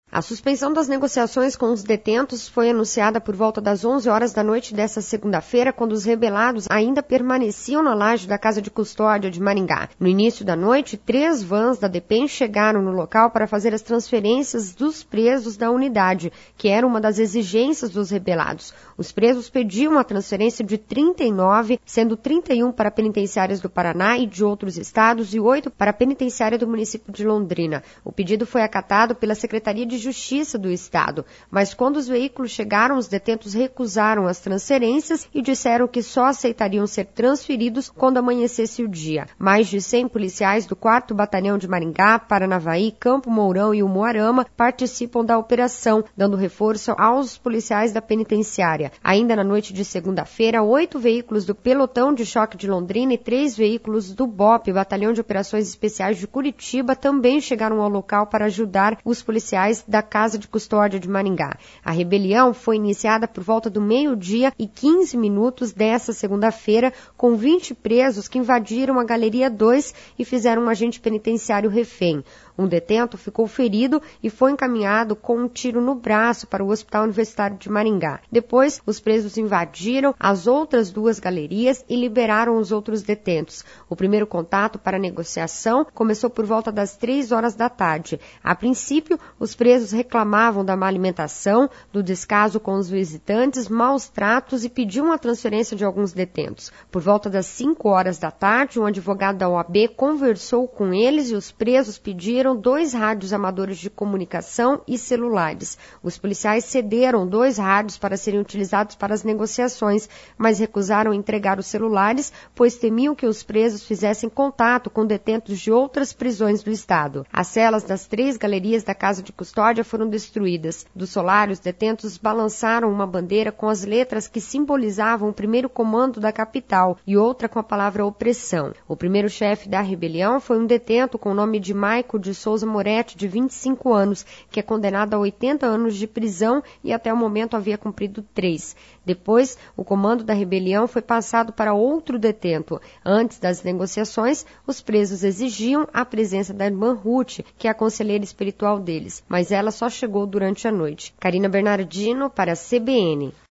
A suspensão das negociações com os detentos foi anunciada por volta das 11 horas da noite desta segunda-feira, quando os rebelados ainda permaneciam na laje da Casa de Custódia de Maringá. No início da noite, 3 vans da DEPEN chegaram no local para fazer as transferências dos presos da unidade, que era uma das exigências dos rebelados. Os presos pediam a transferência de 39, sendo 31 para penitenciárias do Paraná e de outros estados e 8 para a penitenciária do município de Londrina. O pedido foi acatado pela Secretaria de Justiça do Estado, mas quando os veículos chegaram, os detentos recusaram as transferências e disseram que só aceitariam ser transferidos quando amanhecesse o dia. Mais de 100 policiais do 4º Batalhão de Maringá, Paranavaí, Campo Mourão e Umuarama participam da operação, dando reforço aos policiais da penitenciária. Ainda na noite de segunda-feira, 8 veículos do Pelotão de Choque de Londrina e 3 veículos do BOP, Batalhão de Operações Especiais de Curitiba, também chegaram ao local para ajudar os policiais da Casa de Custódia de Maringá. A rebelião foi iniciada por volta do 12:15 dessa segunda-feira, com 20 presos que invadiram a Galeria 2 e fizeram um agente penitenciário refém. Um detento ficou ferido e foi encaminhado com um tiro no braço para o Hospital Universitário de Maringá. Depois, os presos invadiram as outras 2 galerias e liberaram os outros detentos. O primeiro contato para a negociação começou por volta das 3 horas da tarde. A princípio, os presos reclamavam da má alimentação, do descaso com os visitantes, maus tratos e pediam a transferência de alguns detentos. Por volta das 5 horas da tarde, um advogado da OAB conversou com eles e os presos pediram 2 rádios amadores de comunicação e celulares. Os policiais cederam 2 rádios para serem utilizados para as negociações, mas recusaram entregar os celulares, pois temiam que os presos fizessem contato com detentos de outras prisões do estado. As celas das 3 galerias da Casa de Custódia foram destruídas. Do solário, os detentos balançaram uma bandeira com as letras que simbolizavam o primeiro comando da capital e outra com a palavra opressão. O primeiro chefe da rebelião foi um detento com o nome de Maico de Souza Moretti, de 25 anos, que é condenado a 80 anos de prisão e até o momento havia cumprido 3. Depois, o comando da rebelião foi passado para outro detento. Antes das negociações, os presos exigiam a presença da irmã Ruth, que é a conselheira espiritual deles, mas ela só chegou durante a noite. Karina Bernardino para a CBN.